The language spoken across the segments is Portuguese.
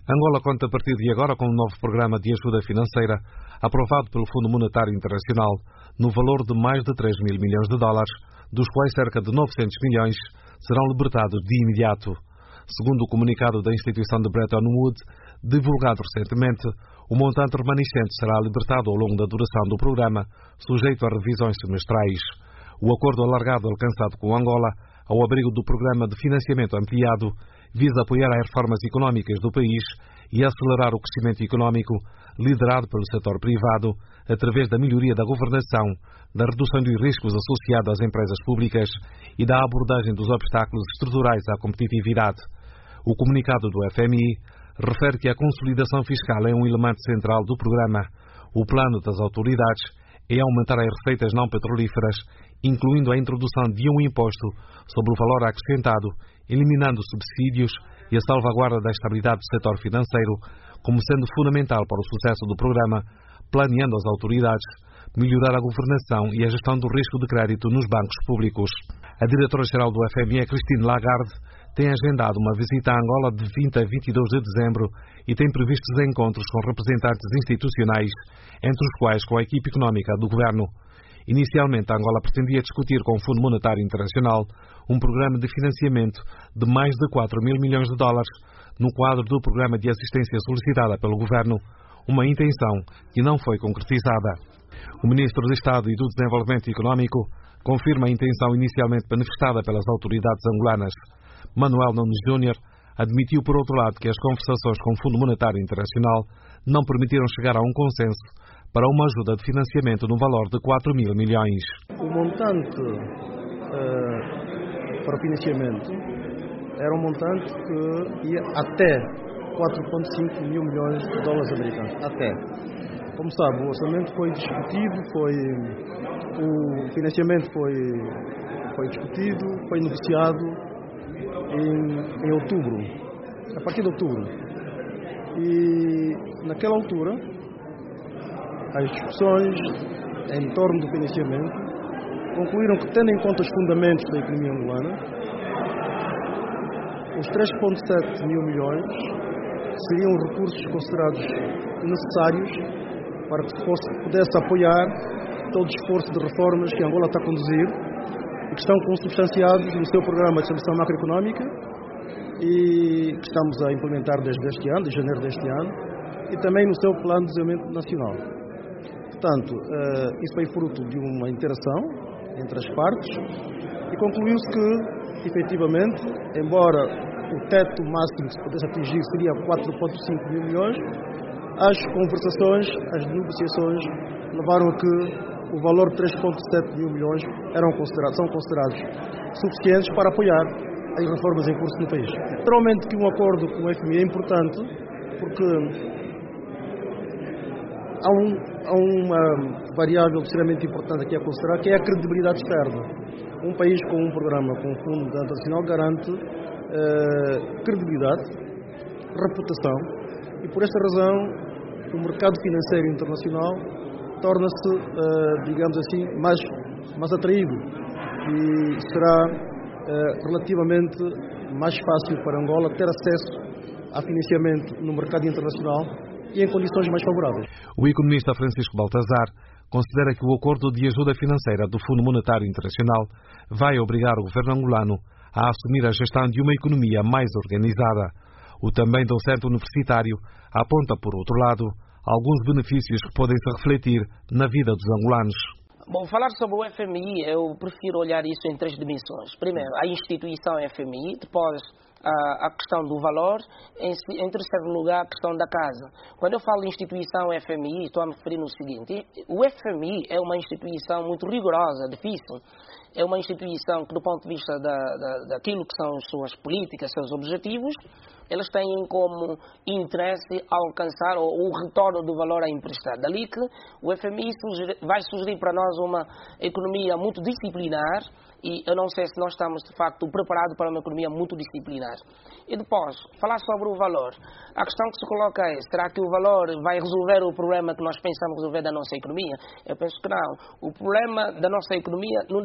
Angola conta a partir de agora com um novo programa de ajuda financeira aprovado pelo Fundo Monetário Internacional no valor de mais de 3 mil milhões de dólares, dos quais cerca de 900 milhões serão libertados de imediato. Segundo o comunicado da instituição de Bretton Woods, divulgado recentemente, o montante remanescente será libertado ao longo da duração do programa, sujeito a revisões semestrais. O acordo alargado alcançado com Angola, ao abrigo do Programa de Financiamento Ampliado, visa apoiar as reformas económicas do país e acelerar o crescimento económico liderado pelo setor privado, através da melhoria da governação, da redução dos riscos associados às empresas públicas e da abordagem dos obstáculos estruturais à competitividade. O comunicado do FMI refere que a consolidação fiscal é um elemento central do programa. O plano das autoridades é aumentar as receitas não petrolíferas, incluindo a introdução de um imposto sobre o valor acrescentado, eliminando subsídios e a salvaguarda da estabilidade do setor financeiro, como sendo fundamental para o sucesso do programa, planeando as autoridades melhorar a governação e a gestão do risco de crédito nos bancos públicos. A diretora-geral do FMI, Christine Lagarde, tem agendado uma visita a Angola de 20 a 22 de dezembro e tem previstos encontros com representantes institucionais, entre os quais com a equipe económica do governo. Inicialmente, Angola pretendia discutir com o Fundo Monetário Internacional um programa de financiamento de mais de 4 mil milhões de dólares no quadro do programa de assistência solicitada pelo governo, uma intenção que não foi concretizada. O Ministro de Estado e do Desenvolvimento Económico confirma a intenção inicialmente manifestada pelas autoridades angolanas. Manuel Nunes Júnior admitiu, por outro lado, que as conversações com o Fundo Monetário Internacional não permitiram chegar a um consenso para uma ajuda de financiamento no valor de 4 mil milhões. O montante para o financiamento era um montante que ia até 4,5 mil milhões de dólares americanos. Até. Como sabe, o orçamento foi discutido, o financiamento foi discutido, foi negociado em outubro, a partir de outubro. E naquela altura, as discussões em torno do financiamento concluíram que, tendo em conta os fundamentos da economia angolana, os 3,7 mil milhões seriam recursos considerados necessários para que pudesse apoiar todo o esforço de reformas que Angola está a conduzir e que estão consubstanciados no seu programa de estabilização macroeconómica e que estamos a implementar desde este ano, de janeiro deste ano, e também no seu plano de desenvolvimento nacional. Portanto, isso foi fruto de uma interação entre as partes e concluiu-se que, efetivamente, embora o teto máximo que se pudesse atingir seria 4,5 mil milhões, as conversações, as negociações levaram a que o valor de 3,7 mil milhões são considerados suficientes para apoiar as reformas em curso no país. Naturalmente que um acordo com o FMI é importante porque há uma variável extremamente importante aqui a considerar, que é a credibilidade externa. Um país com um programa com o Fundo Internacional garante credibilidade, reputação, e por esta razão o mercado financeiro internacional torna-se, digamos assim, mais atraído e será relativamente mais fácil para Angola ter acesso a financiamento no mercado internacional e em condições mais favoráveis. O economista Francisco Baltazar considera que o acordo de ajuda financeira do Fundo Monetário Internacional vai obrigar o governo angolano a assumir a gestão de uma economia mais organizada. O também docente universitário aponta, por outro lado, alguns benefícios que podem se refletir na vida dos angolanos. Bom, falar sobre o FMI, eu prefiro olhar isso em três dimensões. Primeiro, a instituição FMI, depois a questão do valor, em terceiro lugar, a questão da casa. Quando eu falo de instituição FMI, estou a me referir no seguinte: o FMI é uma instituição muito rigorosa, difícil. É uma instituição que, do ponto de vista daquilo que são as suas políticas, seus objetivos, elas têm como interesse alcançar o retorno do valor a emprestar. Dali que o FMI vai sugerir para nós uma economia muito disciplinar, e eu não sei se nós estamos, de facto, preparados para uma economia muito disciplinar. E depois, falar sobre o valor. A questão que se coloca é: será que o valor vai resolver o problema que nós pensamos resolver da nossa economia? Eu penso que não. O problema da nossa economia não depende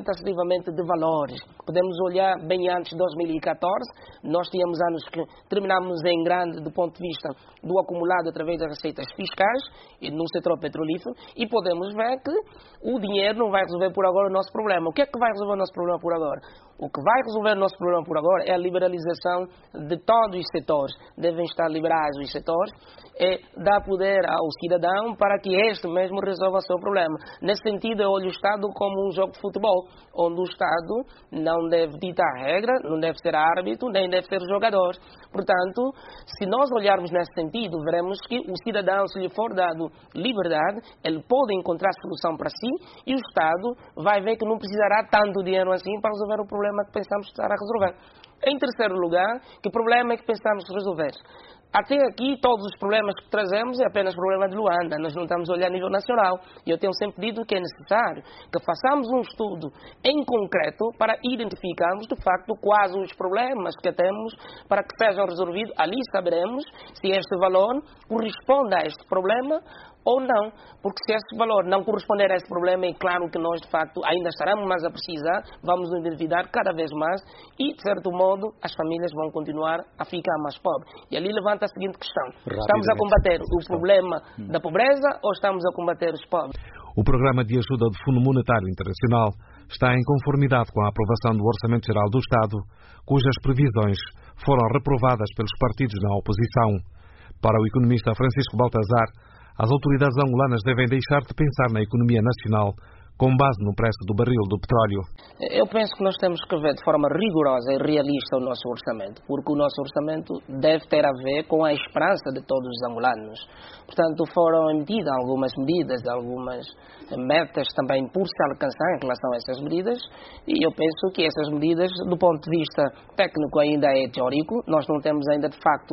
taxativamente de valores. Podemos olhar bem antes de 2014, nós tínhamos anos que terminámos em grande do ponto de vista do acumulado através das receitas fiscais e no setor petrolífero, e podemos ver que o dinheiro não vai resolver por agora o nosso problema. O que é que vai resolver o nosso problema por agora? O que vai resolver o nosso problema por agora é a liberalização de todos os setores. Devem estar liberais os setores, é dar poder ao cidadão para que este mesmo resolva o seu problema. Nesse sentido, eu olho o Estado como um jogo de futebol, onde o Estado não deve ditar a regra, não deve ser árbitro, nem deve ser jogador. Portanto, se nós olharmos nesse sentido, veremos que o cidadão, se lhe for dado liberdade, ele pode encontrar solução para si, e o Estado vai ver que não precisará tanto dinheiro assim para resolver o problema que pensamos estar a resolver. Em terceiro lugar, que problema é que pensamos resolver? Até aqui, todos os problemas que trazemos é apenas problema de Luanda. Nós não estamos a olhar a nível nacional. E eu tenho sempre dito que é necessário que façamos um estudo em concreto para identificarmos, de facto, quais os problemas que temos para que sejam resolvidos. Ali saberemos se este valor corresponde a este problema ou não, porque se esse valor não corresponder a esse problema, é claro que nós, de facto, ainda estaremos mais a precisar, vamos nos endividar cada vez mais e, de certo modo, as famílias vão continuar a ficar mais pobres. E ali levanta a seguinte questão: estamos a combater o problema da pobreza ou estamos a combater os pobres? O Programa de Ajuda do Fundo Monetário Internacional está em conformidade com a aprovação do Orçamento Geral do Estado, cujas previsões foram reprovadas pelos partidos na oposição. Para o economista Francisco Baltazar, as autoridades angolanas devem deixar de pensar na economia nacional com base no preço do barril do petróleo. Eu penso que nós temos que ver de forma rigorosa e realista o nosso orçamento, porque o nosso orçamento deve ter a ver com a esperança de todos os angolanos. Portanto, foram emitidas algumas medidas, algumas metas também por se alcançar em relação a essas medidas, e eu penso que essas medidas, do ponto de vista técnico, ainda é teórico. Nós não temos ainda, de facto,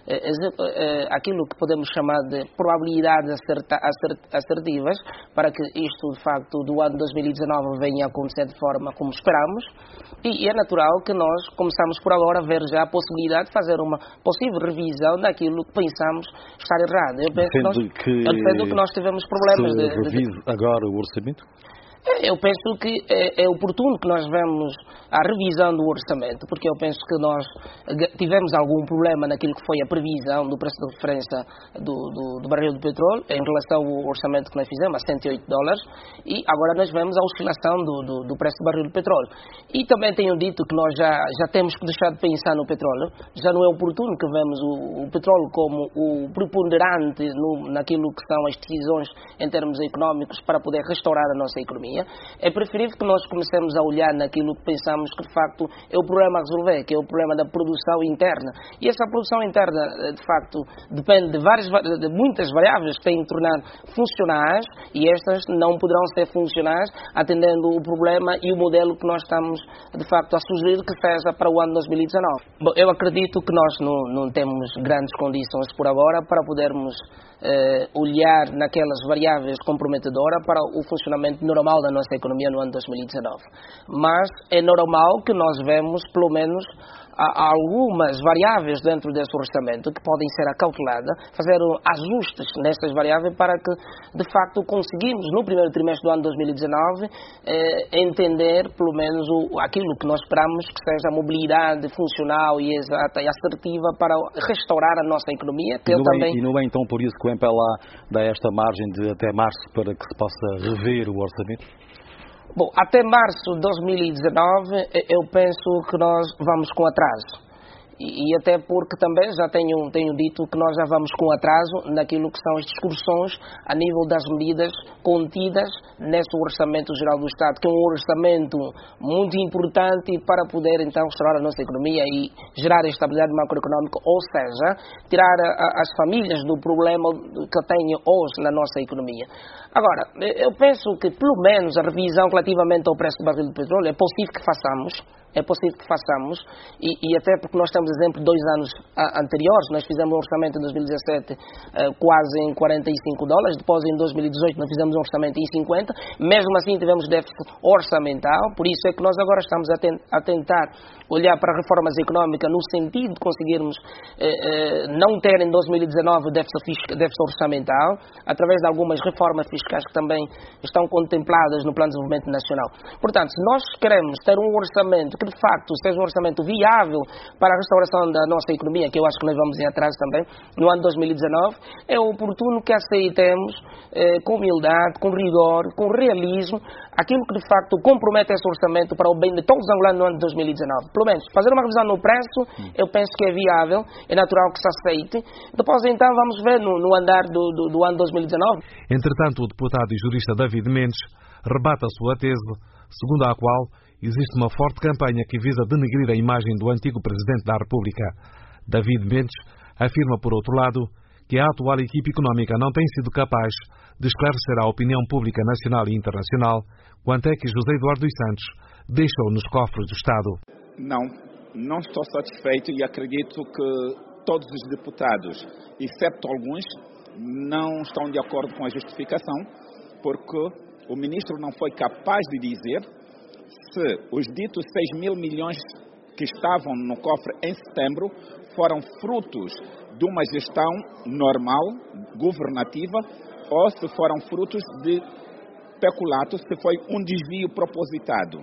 aquilo que podemos chamar de probabilidades assertivas para que isto, de facto, do ano 2019 venha a acontecer de forma como esperamos, e é natural que nós começamos por agora a ver já a possibilidade de fazer uma possível revisão daquilo que pensamos estar errado. Eu penso que nós tivemos problemas de revise agora o orçamento? Eu penso que é oportuno que nós vemos a revisão do orçamento, porque eu penso que nós tivemos algum problema naquilo que foi a previsão do preço de referência do barril de petróleo em relação ao orçamento que nós fizemos, a $108, e agora nós vemos a oscilação do preço do barril de petróleo. E também tenho dito que nós já temos que deixar de pensar no petróleo, já não é oportuno que vemos o petróleo como o preponderante naquilo que são as decisões em termos económicos para poder restaurar a nossa economia. É preferível que nós comecemos a olhar naquilo que pensamos que, de facto, é o problema a resolver, que é o problema da produção interna. E essa produção interna, de facto, depende de muitas variáveis que têm de tornar funcionais, e estas não poderão ser funcionais atendendo o problema e o modelo que nós estamos, de facto, a sugerir que seja para o ano 2019. Bom, eu acredito que nós não temos grandes condições por agora para podermos olhar naquelas variáveis comprometedoras para o funcionamento normal da nossa economia no ano 2019. Mas é normal que nós vemos, pelo menos, algumas variáveis dentro desse orçamento que podem ser acauteladas, fazer ajustes nestas variáveis para que, de facto, conseguimos, no primeiro trimestre do ano 2019, entender, pelo menos, aquilo que nós esperamos que seja a mobilidade funcional e exata e assertiva para restaurar a nossa economia. E não é então por isso que o MPLA dá esta margem de até março para que se possa rever o orçamento? Bom, até março de 2019 eu penso que nós vamos com atraso. E até porque também já tenho dito que nós já vamos com atraso naquilo que são as discussões a nível das medidas contidas nesse Orçamento Geral do Estado, que é um orçamento muito importante para poder então restaurar a nossa economia e gerar a estabilidade macroeconómica, ou seja, tirar as famílias do problema que têm hoje na nossa economia. Agora, eu penso que pelo menos a revisão relativamente ao preço do barril de petróleo é possível que façamos. é possível que façamos, e até porque nós temos exemplo de 2 anos anteriores, nós fizemos um orçamento em 2017 quase em $45, depois em 2018 nós fizemos um orçamento em 50, mesmo assim tivemos déficit orçamental, por isso é que nós agora estamos a tentar olhar para reformas económicas no sentido de conseguirmos não ter em 2019 déficit orçamental, através de algumas reformas fiscais que também estão contempladas no Plano de Desenvolvimento Nacional. Portanto, se nós queremos ter um orçamento que de facto seja um orçamento viável para a restauração da nossa economia, que eu acho que nós vamos em atraso também, no ano 2019, é oportuno que aceitemos com humildade, com rigor, com realismo, aquilo que de facto compromete esse orçamento para o bem de todos os angolanos no ano de 2019. Pelo menos, fazer uma revisão no preço, eu penso que é viável, é natural que se aceite. Depois então vamos ver no andar do ano 2019. Entretanto, o deputado e jurista David Mendes rebate a sua tese, segundo a qual existe uma forte campanha que visa denegrir a imagem do antigo Presidente da República. David Mendes afirma, por outro lado, que a atual equipe económica não tem sido capaz de esclarecer à opinião pública nacional e internacional quanto é que José Eduardo dos Santos deixou nos cofres do Estado. Não estou satisfeito e acredito que todos os deputados, exceto alguns, não estão de acordo com a justificação, porque o ministro não foi capaz de dizer se os ditos 6 mil milhões que estavam no cofre em setembro foram frutos de uma gestão normal, governativa, ou se foram frutos de peculato, se foi um desvio propositado.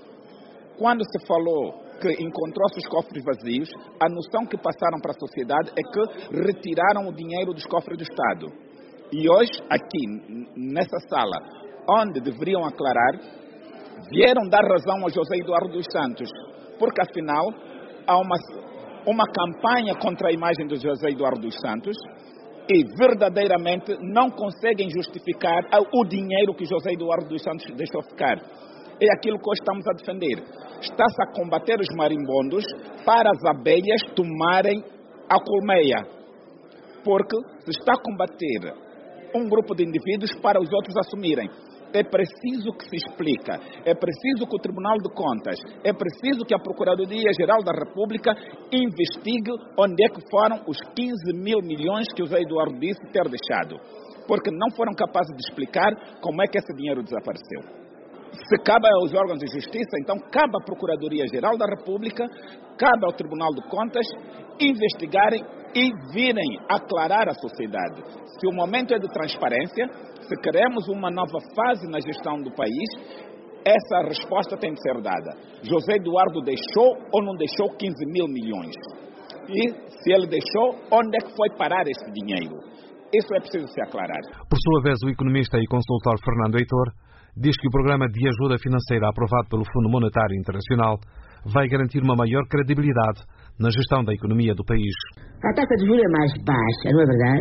Quando se falou que encontrou-se os cofres vazios, a noção que passaram para a sociedade é que retiraram o dinheiro dos cofres do Estado. E hoje, aqui, nessa sala, onde deveriam aclarar, vieram dar razão a José Eduardo dos Santos, porque afinal há uma campanha contra a imagem de José Eduardo dos Santos e verdadeiramente não conseguem justificar o dinheiro que José Eduardo dos Santos deixou ficar. É aquilo que hoje estamos a defender. Está-se a combater os marimbondos para as abelhas tomarem a colmeia, porque se está a combater um grupo de indivíduos para os outros assumirem. É preciso que se explique, é preciso que o Tribunal de Contas, é preciso que a Procuradoria-Geral da República investigue onde é que foram os 15 mil milhões que o José Eduardo disse ter deixado, porque não foram capazes de explicar como é que esse dinheiro desapareceu. Se cabe aos órgãos de justiça, então cabe à Procuradoria-Geral da República, cabe ao Tribunal de Contas investigarem e virem aclarar a sociedade. Se o momento é de transparência, se queremos uma nova fase na gestão do país, essa resposta tem de ser dada. José Eduardo deixou ou não deixou 15 mil milhões? E se ele deixou, onde é que foi parar esse dinheiro? Isso é preciso se aclarar. Por sua vez, o economista e consultor Fernando Heitor diz que o programa de ajuda financeira aprovado pelo Fundo Monetário Internacional vai garantir uma maior credibilidade na gestão da economia do país. A taxa de juros é mais baixa, não é verdade?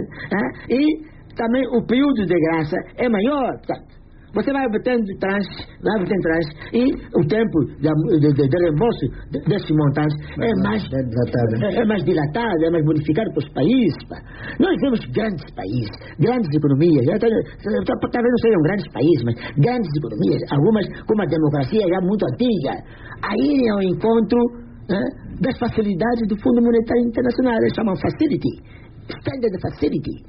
E também o período de graça é maior. Portanto, você vai obtendo tranche, e o tempo de reembolso desses montantes é mais dilatado, é mais modificado para os países. Nós vemos grandes países, grandes economias, talvez não sejam grandes países, mas grandes economias, algumas com uma democracia já muito antiga, a irem ao encontro das facilidades do Fundo Monetário Internacional. Eles chamam facility, standard facility.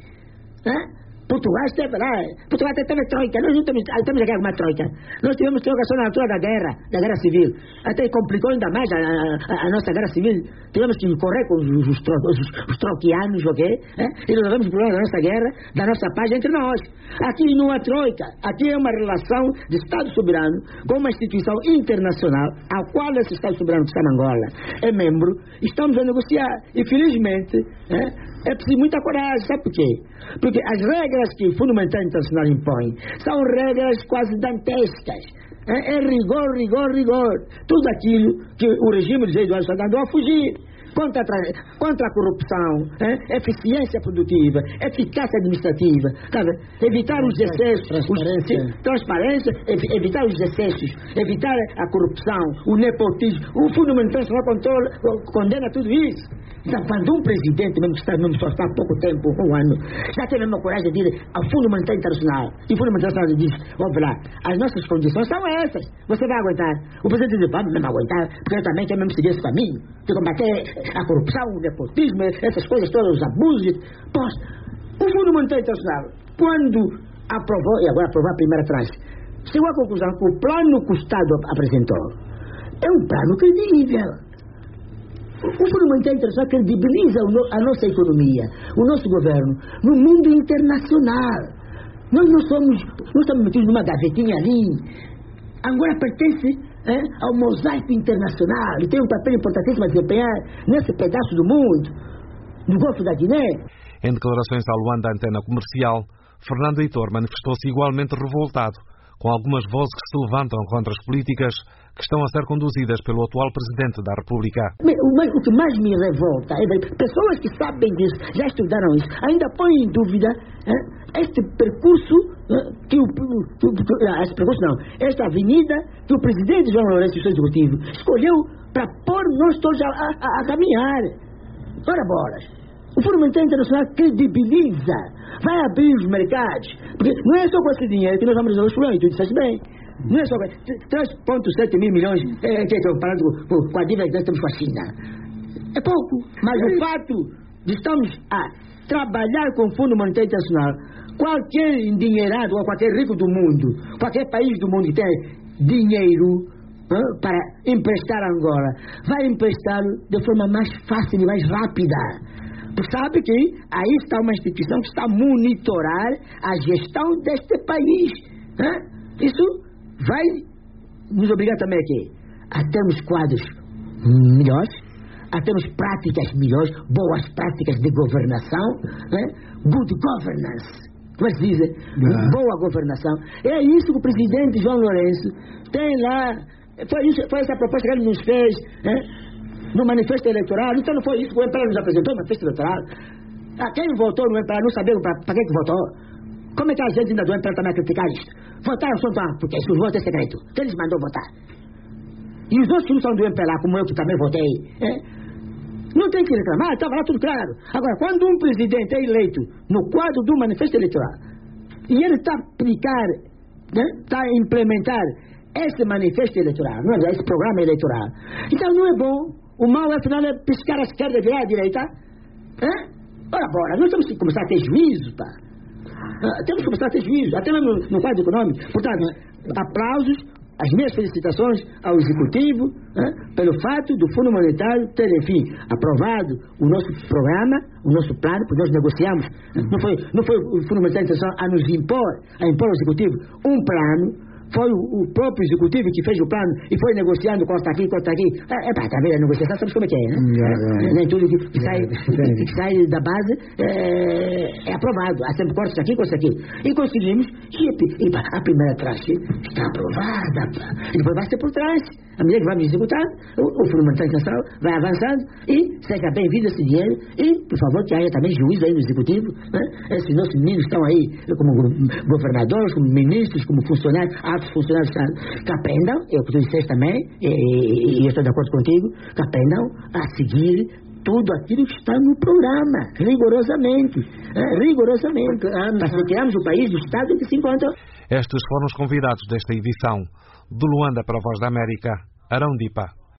Portugal esteve lá, Portugal teve troika, nós não temos aqui alguma troika. Nós tivemos troika só na altura da guerra civil. Até complicou ainda mais a nossa guerra civil. Tivemos que correr com os troquianos, ok? E resolvemos o problema da nossa guerra, da nossa paz entre nós. Aqui não há troika, aqui é uma relação de Estado soberano com uma instituição internacional, a qual esse Estado soberano que está na Angola é membro. Estamos a negociar e felizmente é preciso muita coragem, sabe por quê? Porque as regras que o Fundo Monetário Internacional impõe são regras quase dantescas. É rigor. Tudo aquilo que o regime de José Eduardo está dando a fugir. contra a corrupção, eficiência produtiva, eficácia administrativa, sabe? Evitar os excessos, transparência, evitar os excessos, evitar a corrupção, o nepotismo. O Fundo Monetário Internacional condena tudo isso. Então, quando um presidente, mesmo que está só há pouco tempo, um ano, já tem a mesma coragem de ir ao Fundo Monetário Internacional, e o Fundo Monetário Internacional diz, vamos lá, as nossas condições são essas, você vai aguentar. O presidente diz, vamos mesmo aguentar, porque eu também quero mesmo seguir esse caminho, de combater a corrupção, o nepotismo, essas coisas todas, os abusos. Pois, o Fundo Monetário Internacional, quando aprovou, e agora aprovou a primeira tranche, chegou à conclusão que o plano que o Estado apresentou é um plano credível. O Fundo Monetário Internacional credibiliza a nossa economia, o nosso governo, no mundo internacional. Nós não estamos metidos numa gavetinha ali. Angola pertence ao mosaico internacional e tem um papel importantíssimo a desempenhar nesse pedaço do mundo, no Golfo da Guiné. Em declarações à Luanda Antena Comercial, Fernando Heitor manifestou-se igualmente revoltado com algumas vozes que se levantam contra as políticas que estão a ser conduzidas pelo atual Presidente da República. O que mais me revolta é ver pessoas que sabem disso, já estudaram isso, ainda põem em dúvida este percurso, esta avenida que o Presidente João Lourenço e o seu Executivo escolheu para pôr nós todos a caminhar. Ora, bolas. O Fundo Monetário Internacional credibiliza, vai abrir os mercados, porque não é só com esse dinheiro que nós vamos resolver os problemas, tu disseste bem. Não é só 3,7 mil milhões comparado com a dívida que nós temos com a China. É pouco, mas o fato de estamos a trabalhar com o Fundo Monetário Internacional, qualquer endinheirado ou qualquer rico do mundo, qualquer país do mundo que tem dinheiro para emprestar a Angola, vai emprestá-lo de forma mais fácil e mais rápida. Porque sabe que aí está uma instituição que está a monitorar a gestão deste país. Isso vai nos obrigar também aqui a termos quadros melhores, a termos práticas melhores, boas práticas de governação, good governance, como se diz, boa governação. É isso que o Presidente João Lourenço tem lá. Foi essa proposta que ele nos fez, no manifesto eleitoral. Então não foi isso que o MPLA nos apresentou, no manifesto eleitoral. Quem votou no MPLA não sabia para que votou. Como é que a gente ainda do MPLA também a criticar isto? Votaram só porque o voto é secreto. Quem eles mandou votar? E os outros que não são do MPLA, como eu que também votei, não tem que reclamar, estava lá tudo claro. Agora, quando um presidente é eleito no quadro do manifesto eleitoral e ele está a aplicar, está a implementar esse manifesto eleitoral, não é? Esse programa eleitoral, então não é bom. O mal, afinal, é piscar a esquerda e virar a direita. Ora, nós temos que começar a ter juízo, pá. Temos que começar a ter juízo, até mesmo no quadro econômico. Portanto, aplausos, as minhas felicitações ao Executivo pelo fato do Fundo Monetário ter, enfim, aprovado o nosso programa, o nosso plano, porque nós negociamos. Não foi o Fundo Monetário Internacional a nos impor ao Executivo um plano. Foi o próprio Executivo que fez o plano e foi negociando, corta aqui. Talvez a negociação, sabes como é que é, né? Nem tudo que sai da base é aprovado. Há sempre cortes aqui, cortes aqui. E conseguimos, e a primeira tranche está aprovada. E depois vai ser por trás. À medida que vamos executar, o Fundo Monetário Internacional vai avançando e seja bem-vindo esse dinheiro. E, por favor, que haja também juízo aí no Executivo. Esses nossos meninos estão aí como governadores, como ministros, como funcionários, funcionários que aprendam, é o que tu disseste também, e eu estou de acordo contigo, que aprendam a seguir tudo aquilo que está no programa, rigorosamente, para que criarmos o país, o Estado que se encontra. Estes foram os convidados desta edição. De Luanda para a Voz da América, Arão Dipa.